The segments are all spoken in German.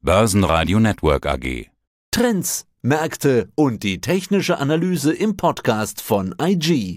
Börsenradio Network AG. Trends, Märkte und die technische Analyse im Podcast von IG.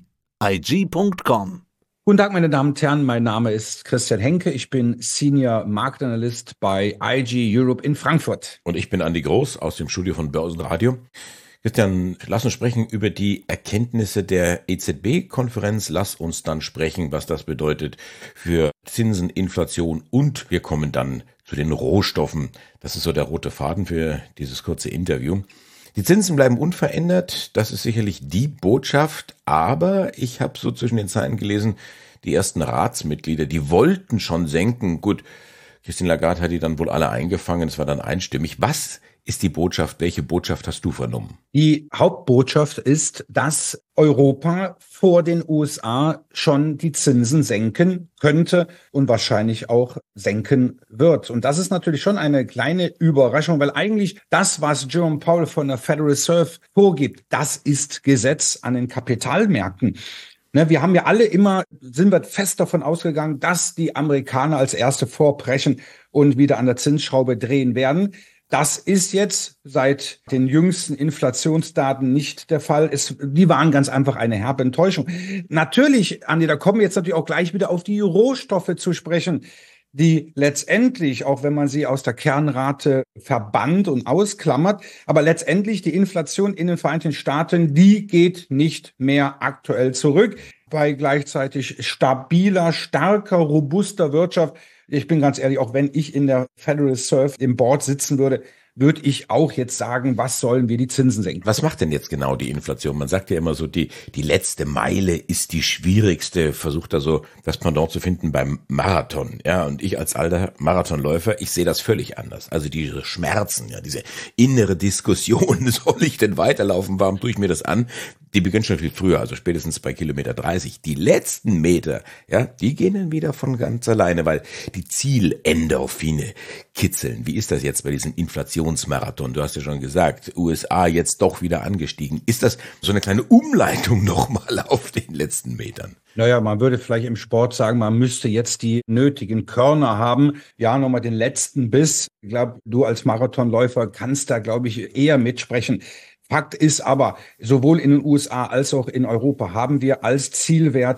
IG.com. Guten Tag, meine Damen und Herren, mein Name ist Christian Henke. Ich bin Senior Marktanalyst bei IG Europe in Frankfurt. Und ich bin Andi Groß aus dem Studio von Börsenradio. Christian, lass uns sprechen über die Erkenntnisse der EZB-Konferenz. Lass uns dann sprechen, was das bedeutet für Zinsen, Inflation und wir kommen dann zu den Rohstoffen. Das ist so der rote Faden für dieses kurze Interview. Die Zinsen bleiben unverändert, das ist sicherlich die Botschaft, aber ich habe so zwischen den Zeilen gelesen, die ersten Ratsmitglieder, die wollten schon senken. Gut, Christine Lagarde hat die dann wohl alle eingefangen, es war dann einstimmig. Was ist die Botschaft? Welche Botschaft hast du vernommen? Die Hauptbotschaft ist, dass Europa vor den USA schon die Zinsen senken könnte und wahrscheinlich auch senken wird. Und das ist natürlich schon eine kleine Überraschung, weil eigentlich das, was Jerome Powell von der Federal Reserve vorgibt, das ist Gesetz an den Kapitalmärkten. Wir haben ja alle sind wir fest davon ausgegangen, dass die Amerikaner als Erste vorbrechen und wieder an der Zinsschraube drehen werden. Das ist jetzt seit den jüngsten Inflationsdaten nicht der Fall. Die waren ganz einfach eine herbe Enttäuschung. Natürlich, Andi, da kommen wir jetzt natürlich auch gleich wieder auf die Rohstoffe zu sprechen, die letztendlich, auch wenn man sie aus der Kernrate verbannt und ausklammert, aber letztendlich die Inflation in den Vereinigten Staaten, die geht nicht mehr aktuell zurück. Bei gleichzeitig stabiler, starker, robuster Wirtschaft. Ich bin ganz ehrlich, auch wenn ich in der Federal Reserve im Board sitzen würde ich auch jetzt sagen, was sollen wir die Zinsen senken? Was macht denn jetzt genau die Inflation? Man sagt ja immer so, die letzte Meile ist die schwierigste, versucht da so das Pendant zu finden beim Marathon. Ja, und ich als alter Marathonläufer, ich sehe das völlig anders. Also diese Schmerzen, ja, diese innere Diskussion, soll ich denn weiterlaufen? Warum tue ich mir das an? Die beginnt schon viel früher, also spätestens bei Kilometer 30. Die letzten Meter, ja, die gehen dann wieder von ganz alleine, weil die Zielendorphine kitzeln. Wie ist das jetzt bei diesem Inflationsmarathon? Du hast ja schon gesagt, USA jetzt doch wieder angestiegen. Ist das so eine kleine Umleitung nochmal auf den letzten Metern? Naja, man würde vielleicht im Sport sagen, man müsste jetzt die nötigen Körner haben. Ja, nochmal den letzten Biss. Ich glaube, du als Marathonläufer kannst da, glaube ich, eher mitsprechen. Fakt ist aber, sowohl in den USA als auch in Europa haben wir als Zielwert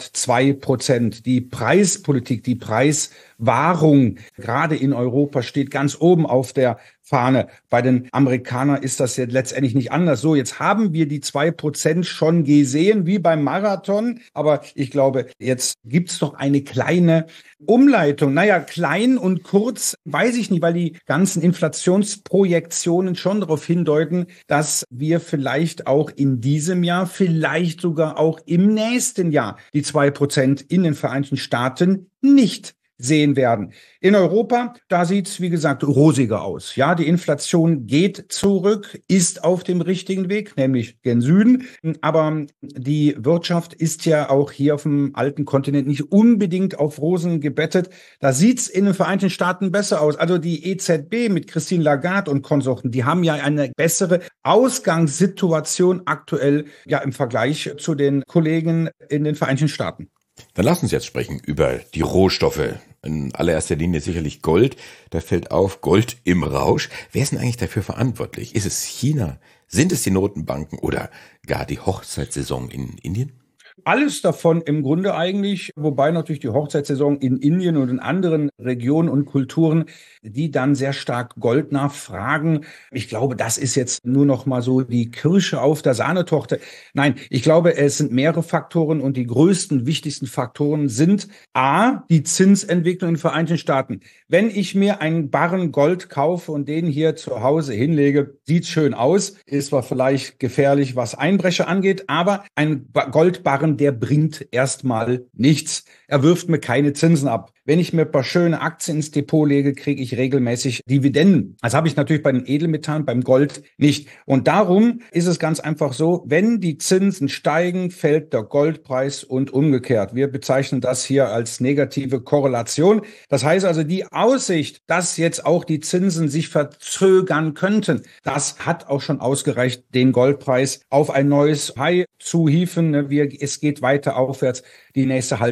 2%. Die Preispolitik, die Preiswahrung, gerade in Europa, steht ganz oben auf der Fahne. Bei den Amerikanern ist das jetzt letztendlich nicht anders. So, jetzt haben wir die 2% schon gesehen, wie beim Marathon. Aber ich glaube, jetzt gibt's doch eine kleine Umleitung. Naja, klein und kurz, weiß ich nicht, weil die ganzen Inflationsprojektionen schon darauf hindeuten, dass wir vielleicht auch in diesem Jahr, vielleicht sogar auch im nächsten Jahr die 2% in den Vereinigten Staaten nicht sehen werden. In Europa, da sieht's, wie gesagt, rosiger aus. Ja, die Inflation geht zurück, ist auf dem richtigen Weg, nämlich gen Süden. Aber die Wirtschaft ist ja auch hier auf dem alten Kontinent nicht unbedingt auf Rosen gebettet. Da sieht's in den Vereinigten Staaten besser aus. Also die EZB mit Christine Lagarde und Konsorten, die haben ja eine bessere Ausgangssituation aktuell, ja, im Vergleich zu den Kollegen in den Vereinigten Staaten. Dann lass uns jetzt sprechen über die Rohstoffe. In allererster Linie sicherlich Gold. Da fällt auf, Gold im Rausch. Wer ist denn eigentlich dafür verantwortlich? Ist es China? Sind es die Notenbanken oder gar die Hochzeitssaison in Indien? Alles davon im Grunde eigentlich, wobei natürlich die Hochzeitssaison in Indien und in anderen Regionen und Kulturen, die dann sehr stark Gold nachfragen. Ich glaube, das ist jetzt nur noch mal so die Kirsche auf der Sahnetorte. Nein, ich glaube, es sind mehrere Faktoren und die größten, wichtigsten Faktoren sind A, die Zinsentwicklung in den Vereinigten Staaten. Wenn ich mir einen Barren Gold kaufe und den hier zu Hause hinlege, sieht schön aus, ist zwar vielleicht gefährlich, was Einbrecher angeht, aber ein Goldbarren, der bringt erstmal nichts. Er wirft mir keine Zinsen ab. Wenn ich mir ein paar schöne Aktien ins Depot lege, kriege ich regelmäßig Dividenden. Das habe ich natürlich bei den Edelmetallen, beim Gold nicht. Und darum ist es ganz einfach so, wenn die Zinsen steigen, fällt der Goldpreis und umgekehrt. Wir bezeichnen das hier als negative Korrelation. Das heißt also, die Aussicht, dass jetzt auch die Zinsen sich verzögern könnten, das hat auch schon ausgereicht, den Goldpreis auf ein neues High zu hieven. Es geht weiter aufwärts. Die nächste Haltestelle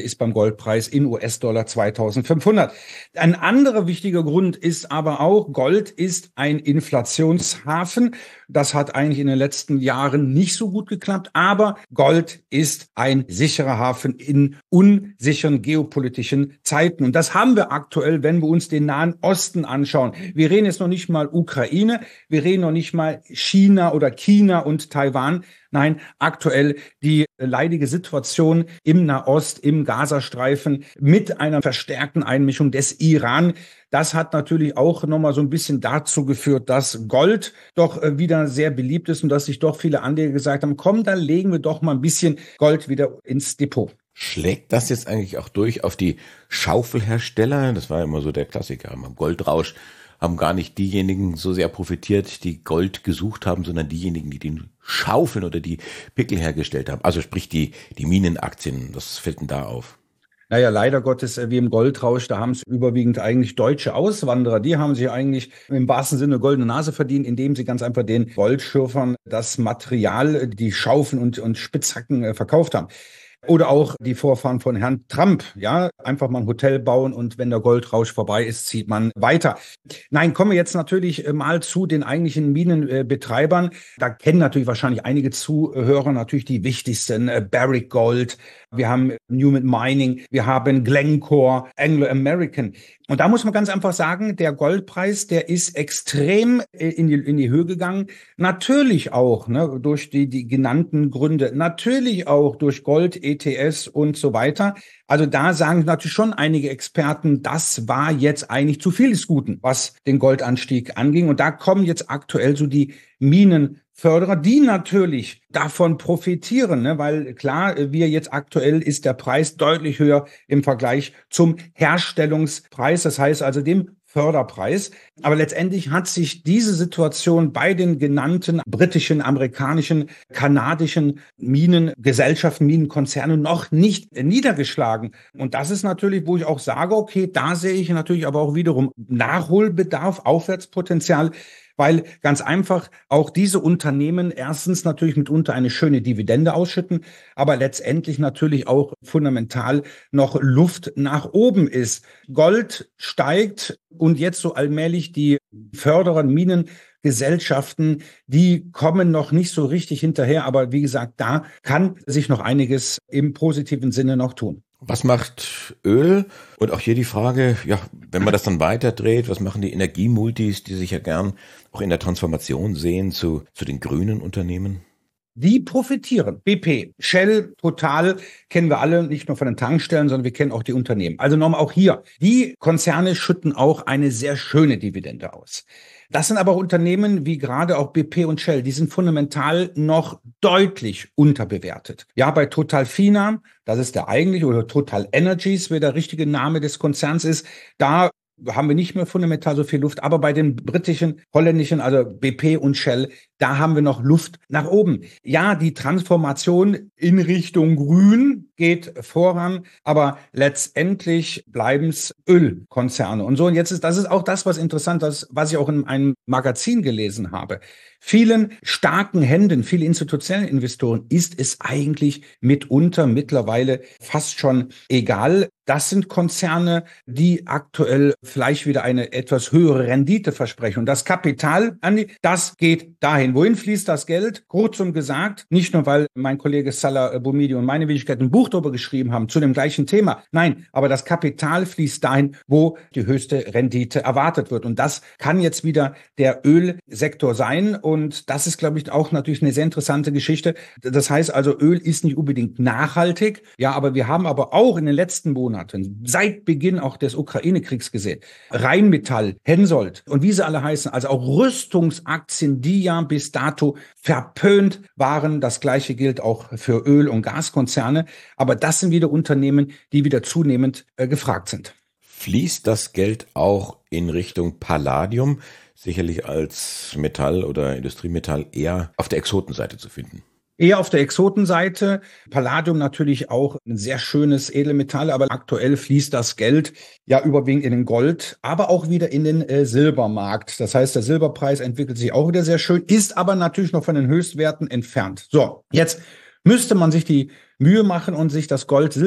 ist beim Goldpreis in US-Dollar 2.500. Ein anderer wichtiger Grund ist aber auch, Gold ist ein Inflationshafen. Das hat eigentlich in den letzten Jahren nicht so gut geklappt, aber Gold ist ein sicherer Hafen in unsicheren geopolitischen Zeiten. Und das haben wir aktuell, wenn wir uns den Nahen Osten anschauen. Wir reden jetzt noch nicht mal Ukraine, wir reden noch nicht mal China oder China und Taiwan. Nein, aktuell die leidige Situation im Nahost, im Gazastreifen mit einer verstärkten Einmischung des Iran. Das hat natürlich auch nochmal so ein bisschen dazu geführt, dass Gold doch wieder sehr beliebt ist und dass sich doch viele Anleger gesagt haben, komm, dann legen wir doch mal ein bisschen Gold wieder ins Depot. Schlägt das jetzt eigentlich auch durch auf die Schaufelhersteller? Das war immer so der Klassiker. Am Goldrausch haben gar nicht diejenigen so sehr profitiert, die Gold gesucht haben, sondern diejenigen, die den Schaufeln oder die Pickel hergestellt haben. Also sprich die Minenaktien. Was fällt denn da auf? Naja, leider Gottes, wie im Goldrausch, da haben es überwiegend eigentlich deutsche Auswanderer. Die haben sich eigentlich im wahrsten Sinne goldene Nase verdient, indem sie ganz einfach den Goldschürfern das Material, die Schaufeln und Spitzhacken verkauft haben. Oder auch die Vorfahren von Herrn Trump, ja, einfach mal ein Hotel bauen und wenn der Goldrausch vorbei ist, zieht man weiter. Nein, kommen wir jetzt natürlich mal zu den eigentlichen Minenbetreibern. Da kennen natürlich wahrscheinlich einige Zuhörer natürlich die wichtigsten, Barrick Gold, wir haben Newmont Mining, wir haben Glencore, Anglo American. Und da muss man ganz einfach sagen, der Goldpreis, der ist extrem in die Höhe gegangen. Natürlich auch durch die genannten Gründe, natürlich auch durch Gold, ETS und so weiter. Also da sagen natürlich schon einige Experten, das war jetzt eigentlich zu viel des Guten, was den Goldanstieg anging. Und da kommen jetzt aktuell so die Minenförderer, die natürlich davon profitieren, weil klar, jetzt aktuell ist der Preis deutlich höher im Vergleich zum Herstellungspreis, das heißt also dem Förderpreis. Aber letztendlich hat sich diese Situation bei den genannten britischen, amerikanischen, kanadischen Minengesellschaften, Minenkonzernen noch nicht niedergeschlagen. Und das ist natürlich, wo ich auch sage, okay, da sehe ich natürlich aber auch wiederum Nachholbedarf, Aufwärtspotenzial, weil ganz einfach auch diese Unternehmen erstens natürlich mitunter eine schöne Dividende ausschütten, aber letztendlich natürlich auch fundamental noch Luft nach oben ist. Gold steigt und jetzt so allmählich die Förderer, Minengesellschaften, die kommen noch nicht so richtig hinterher, aber wie gesagt, da kann sich noch einiges im positiven Sinne noch tun. Was macht Öl? Und auch hier die Frage, ja, wenn man das dann weiterdreht, was machen die Energiemultis, die sich ja gern auch in der Transformation sehen zu den grünen Unternehmen? Die profitieren. BP, Shell, Total kennen wir alle, nicht nur von den Tankstellen, sondern wir kennen auch die Unternehmen. Also nochmal auch hier, die Konzerne schütten auch eine sehr schöne Dividende aus. Das sind aber Unternehmen wie gerade auch BP und Shell, die sind fundamental noch deutlich unterbewertet. Ja, bei Total Fina, das ist der eigentliche, oder Total Energies, wer der richtige Name des Konzerns ist, da haben wir nicht mehr fundamental so viel Luft, aber bei den britischen, holländischen, also BP und Shell, da haben wir noch Luft nach oben. Ja, die Transformation in Richtung Grün geht voran, aber letztendlich bleiben es Ölkonzerne. Und so, und das ist auch das, was interessant ist, was ich auch in einem Magazin gelesen habe. Vielen starken Händen, viele institutionellen Investoren ist es eigentlich mittlerweile fast schon egal. Das sind Konzerne, die aktuell vielleicht wieder eine etwas höhere Rendite versprechen. Und das Kapital, Andi, das geht dahin. Wohin fließt das Geld? Kurzum gesagt, nicht nur, weil mein Kollege Salah Boumidi und meine Wenigkeit ein Buch darüber geschrieben haben, zu dem gleichen Thema. Nein, aber das Kapital fließt dahin, wo die höchste Rendite erwartet wird. Und das kann jetzt wieder der Ölsektor sein. Und das ist, glaube ich, auch natürlich eine sehr interessante Geschichte. Das heißt also, Öl ist nicht unbedingt nachhaltig. Ja, aber wir haben aber auch in den letzten Monaten, seit Beginn auch des Ukraine-Kriegs gesehen, Rheinmetall, Hensoldt und wie sie alle heißen, also auch Rüstungsaktien, die ja bis dato verpönt waren. Das Gleiche gilt auch für Öl- und Gaskonzerne. Aber das sind wieder Unternehmen, die wieder zunehmend gefragt sind. Fließt das Geld auch in Richtung Palladium? Sicherlich als Metall oder Industriemetall eher auf der Exotenseite zu finden. Eher auf der Exotenseite. Palladium natürlich auch ein sehr schönes Edelmetall, aber aktuell fließt das Geld ja überwiegend in den Gold, aber auch wieder in den Silbermarkt. Das heißt, der Silberpreis entwickelt sich auch wieder sehr schön, ist aber natürlich noch von den Höchstwerten entfernt. So, jetzt müsste man sich die Mühe machen und sich das Gold-Silber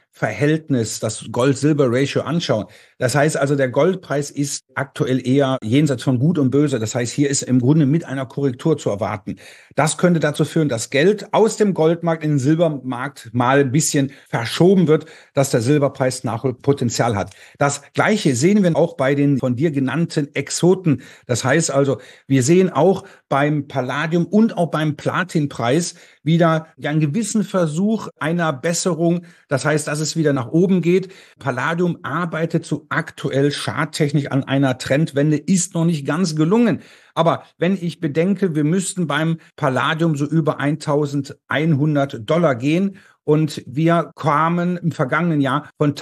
Gold-Silber-Verhältnis, das Gold-Silber-Ratio anschauen, das heißt also, der Goldpreis ist aktuell eher jenseits von Gut und Böse. Das heißt, hier ist im Grunde mit einer Korrektur zu erwarten. Das könnte dazu führen, dass Geld aus dem Goldmarkt in den Silbermarkt mal ein bisschen verschoben wird, dass der Silberpreis Nachholpotenzial hat. Das Gleiche sehen wir auch bei den von dir genannten Exoten. Das heißt also, wir sehen auch beim Palladium und auch beim Platinpreis wieder einen gewissen Versuch einer Besserung. Das heißt, dass es wieder nach oben geht. Palladium arbeitet so aktuell charttechnisch an einer Trendwende, ist noch nicht ganz gelungen. Aber wenn ich bedenke, wir müssten beim Palladium so über $1.100 gehen und wir kamen im vergangenen Jahr von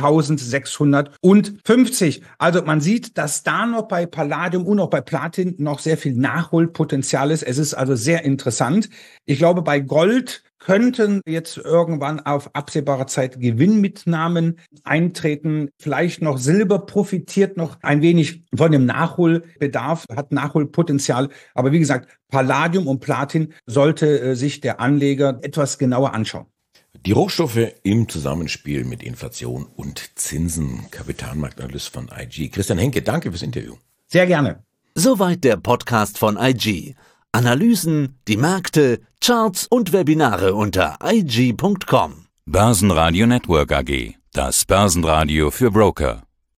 1.650. Also man sieht, dass da noch bei Palladium und auch bei Platin noch sehr viel Nachholpotenzial ist. Es ist also sehr interessant. Ich glaube, bei Gold könnten jetzt irgendwann auf absehbare Zeit Gewinnmitnahmen eintreten. Vielleicht noch Silber profitiert noch ein wenig von dem Nachholbedarf, hat Nachholpotenzial. Aber wie gesagt, Palladium und Platin sollte sich der Anleger etwas genauer anschauen. Die Rohstoffe im Zusammenspiel mit Inflation und Zinsen. Kapitalmarktanalyst von IG. Christian Henke, danke fürs Interview. Sehr gerne. Soweit der Podcast von IG. Analysen, die Märkte, Charts und Webinare unter IG.com. Börsenradio Network AG. Das Börsenradio für Broker.